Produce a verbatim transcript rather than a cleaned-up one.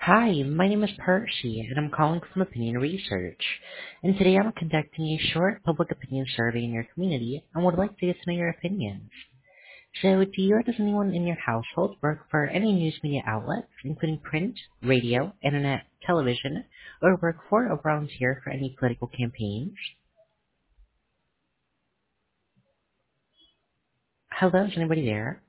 Hi, my name is Percy, and I'm calling from Opinion Research. And today I'm conducting a short public opinion survey in your community and would like to get to know your opinions. So, do you or does anyone in your household work for any news media outlets, including print, radio, internet, television, or work for or volunteer for any political campaigns? Hello, is anybody there?